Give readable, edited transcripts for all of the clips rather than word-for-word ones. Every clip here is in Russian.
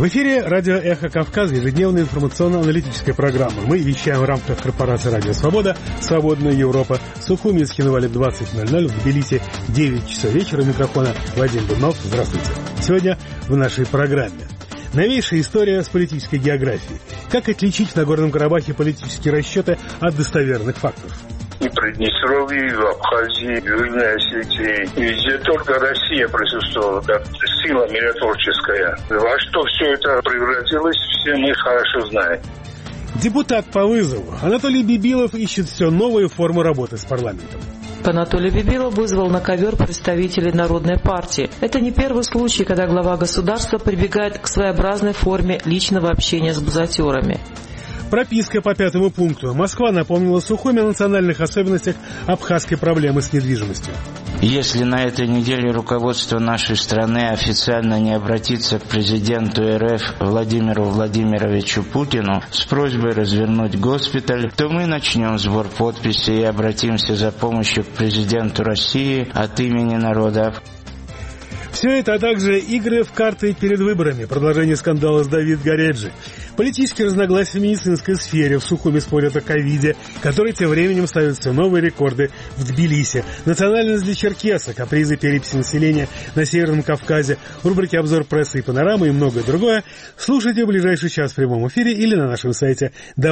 В эфире радио «Эхо Кавказа», ежедневная информационно-аналитическая программа. Мы вещаем в рамках корпорации «Радио Свобода», «Свободная Европа». В Сухуми и Схинвале 20:00, в Тбилиси 9 часов вечера. У микрофона Вадим Дубнов. Здравствуйте. Сегодня в нашей программе новейшая история с политической географией. Как отличить в Нагорном Карабахе политические расчеты от достоверных фактов? И в Приднестровье, и в Абхазии, в Южной Осетии. И везде только Россия присутствовала как сила миротворческая. Во что все это превратилось, все мы хорошо знаем. Депутат по вызову Анатолий Бибилов ищет все новые формы работы с парламентом. Анатолий Бибилов вызвал на ковер представителей Народной партии. Это не первый случай, когда глава государства прибегает к своеобразной форме личного общения с бузатерами. Прописка по 5 пункту. Москва напомнила Сухуми о национальных особенностях абхазской проблемы с недвижимостью. Если на этой неделе руководство нашей страны официально не обратится к президенту РФ Владимиру Владимировичу Путину с просьбой развернуть госпиталь, то мы начнем сбор подписей и обратимся за помощью к президенту России от имени народа. Все это, а также игры в карты перед выборами, продолжение скандала с Давид Гареджи, политические разногласия в медицинской сфере, в Сухуми спорят о ковиде, который тем временем ставит все новые рекорды в Тбилиси, национальность для черкеса, капризы переписи населения на Северном Кавказе, в рубрике «Обзор прессы и панорамы» и многое другое слушайте в ближайший час в прямом эфире или на нашем сайте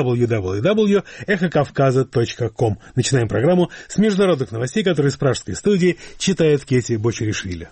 www.эхокавказа.ком. Начинаем программу с международных новостей, которые из пражской студии читает Кети Бочеришвили.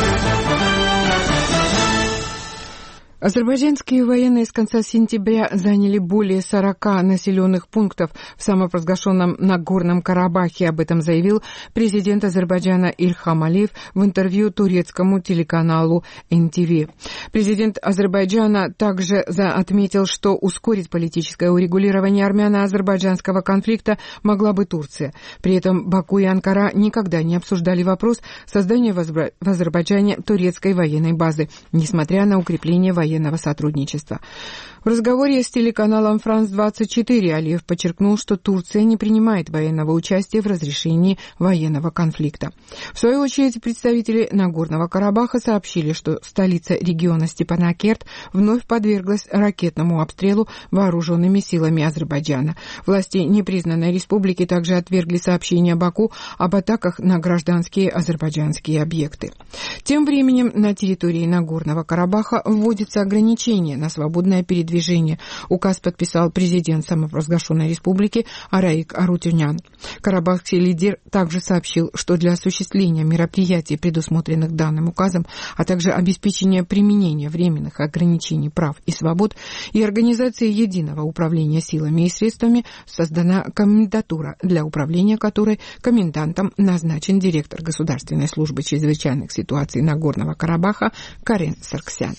Азербайджанские военные с конца сентября заняли более 40 населенных пунктов в самопровозглашенном Нагорном Карабахе. Об этом заявил президент Азербайджана Ильхам Алиев в интервью турецкому телеканалу НТВ. Президент Азербайджана также отметил, что ускорить политическое урегулирование армяно-азербайджанского конфликта могла бы Турция. При этом Баку и Анкара никогда не обсуждали вопрос создания в Азербайджане турецкой военной базы, несмотря на укрепление военного сотрудничества. В разговоре с телеканалом «Франс-24» Алиев подчеркнул, что Турция не принимает военного участия в разрешении военного конфликта. В свою очередь, представители Нагорного Карабаха сообщили, что столица региона Степанакерт вновь подверглась ракетному обстрелу вооруженными силами Азербайджана. Власти непризнанной республики также отвергли сообщения Баку об атаках на гражданские азербайджанские объекты. Тем временем на территории Нагорного Карабаха вводится ограничение на свободное передвижение. Указ подписал президент самопровозглашенной республики Араик Арутюнян. Карабахский лидер также сообщил, что для осуществления мероприятий, предусмотренных данным указом, а также обеспечения применения временных ограничений прав и свобод и организации единого управления силами и средствами, создана комендатура, для управления которой комендантом назначен директор Государственной службы чрезвычайных ситуаций Нагорного Карабаха Карен Сарксян.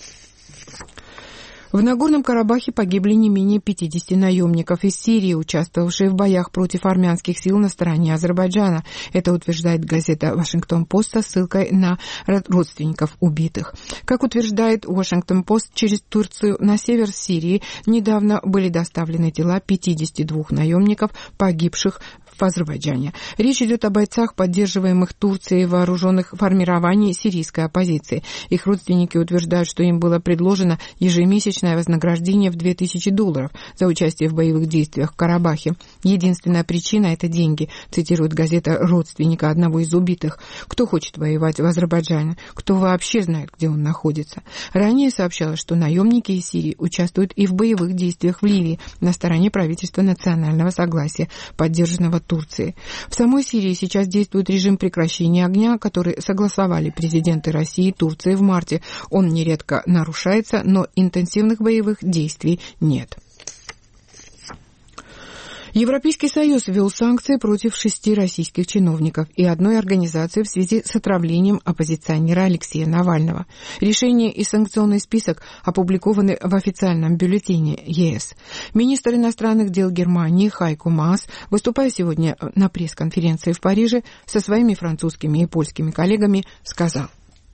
В Нагорном Карабахе погибли не менее 50 наемников из Сирии, участвовавшие в боях против армянских сил на стороне Азербайджана. Это утверждает газета «Вашингтон-Пост» со ссылкой на родственников убитых. Как утверждает «Вашингтон-Пост», через Турцию на север Сирии недавно были доставлены тела 52 наемников, погибших в Азербайджане. Речь идет о бойцах, поддерживаемых Турцией вооруженных формирований сирийской оппозиции. Их родственники утверждают, что им было предложено ежемесячное вознаграждение в $2000 за участие в боевых действиях в Карабахе. Единственная причина – это деньги, цитирует газета родственника одного из убитых. Кто хочет воевать в Азербайджане? Кто вообще знает, где он находится? Ранее сообщалось, что наемники из Сирии участвуют и в боевых действиях в Ливии на стороне правительства национального согласия, поддержанного Турции. В самой Сирии сейчас действует режим прекращения огня, который согласовали президенты России и Турции в марте. Он нередко нарушается, но интенсивных боевых действий нет. Европейский Союз ввел санкции против 6 российских чиновников и одной организации в связи с отравлением оппозиционера Алексея Навального. Решение и санкционный список опубликованы в официальном бюллетене ЕС. Министр иностранных дел Германии Хайко Маас, выступая сегодня на пресс-конференции в Париже со своими французскими и польскими коллегами, сказал: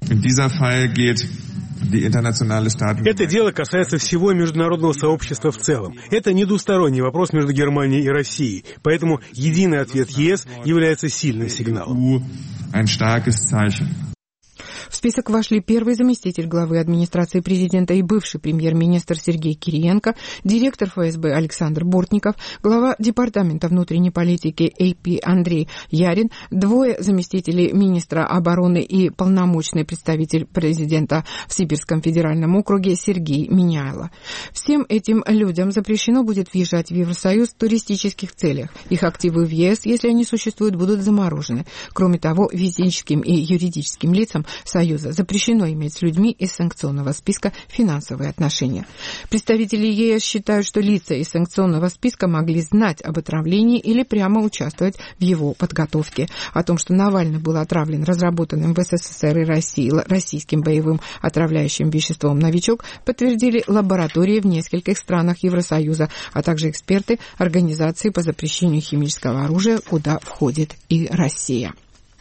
Это дело касается всего международного сообщества в целом. Это не двусторонний вопрос между Германией и Россией. Поэтому единый ответ ЕС является сильным сигналом. В список вошли первый заместитель главы администрации президента и бывший премьер-министр Сергей Кириенко, директор ФСБ Александр Бортников, глава Департамента внутренней политики АП Андрей Ярин, двое заместителей министра обороны и полномочный представитель президента в Сибирском федеральном округе Сергей Миняйло. Всем этим людям запрещено будет въезжать в Евросоюз в туристических целях. Их активы в ЕС, если они существуют, будут заморожены. Кроме того, физическим и юридическим лицам Союза запрещено иметь с людьми из санкционного списка финансовые отношения. Представители ЕС считают, что лица из санкционного списка могли знать об отравлении или прямо участвовать в его подготовке. О том, что Навальный был отравлен разработанным в СССР и России российским боевым отравляющим веществом «Новичок», подтвердили лаборатории в нескольких странах Евросоюза, а также эксперты Организации по запрещению химического оружия, куда входит и Россия.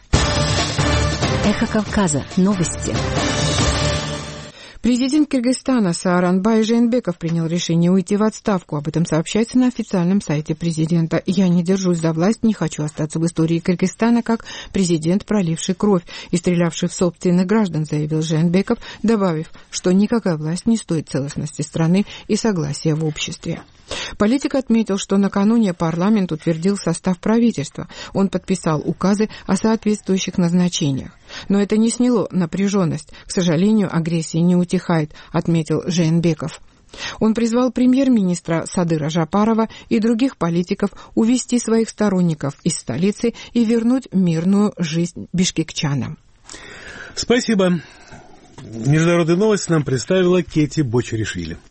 Эхо Кавказа. Новости. Президент Кыргызстана Сооронбай Жээнбеков принял решение уйти в отставку. Об этом сообщается на официальном сайте президента. «Я не держусь за власть, не хочу остаться в истории Кыргызстана как президент, проливший кровь и стрелявший в собственных граждан», заявил Жээнбеков, добавив, что никакая власть не стоит целостности страны и согласия в обществе. Политик отметил, что накануне парламент утвердил состав правительства. Он подписал указы о соответствующих назначениях. Но это не сняло напряженность. К сожалению, агрессия не утихает, отметил Жээнбеков. Он призвал премьер-министра Садыра Жапарова и других политиков увести своих сторонников из столицы и вернуть мирную жизнь бишкекчанам. Спасибо. Международные новости нам представила Кети Бочаришвили.